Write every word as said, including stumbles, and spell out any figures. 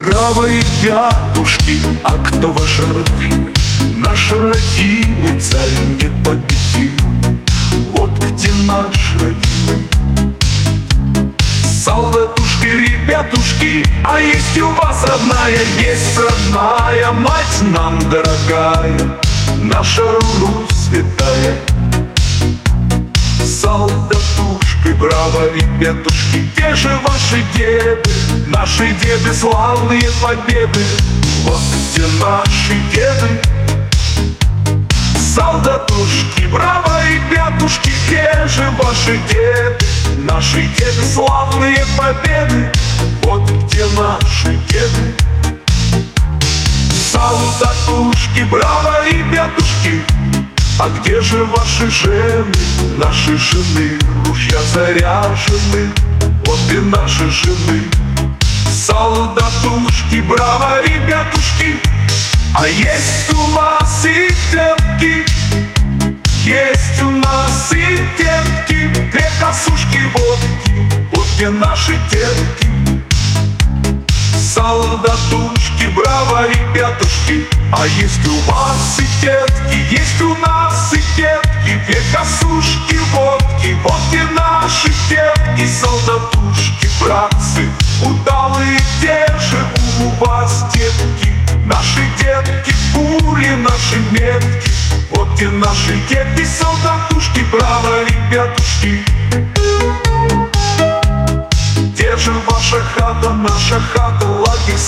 Правые пятушки, а кто ваш родной? Наш родимый царь непобедим. Вот где наш родимый. Солдатушки, ребятушки, а есть у вас родная, есть родная мать нам дорогая, наша Русь святая. Солдатушки, браво, ребятушки, где же ваши деды? Наши деды, славные победы, вот где наши деды. Солдатушки, браво, ребятушки, где же ваши деды? Наши деды, славные победы, вот где наши деды. Солдатушки, браво, ребятушки, а где же ваши жены? Наши жены, ружья заряжены, вот и наши жены. Солдатушки, браво, ребятушки, а есть у нас и детки, есть у нас и детки, две косушки водки, вот где наши детки. Солдатушки, браво, ребятушки, а есть у вас и детки, есть у нас и детки, две косушки водки, вот где наши детки. Солдатушки, братцы, удалые, где же у вас детки? Наши детки, пули, наши метки, вот где наши детки. Солдатушки, браво, ребятушки, где же ваша хата, наша хата, лагерь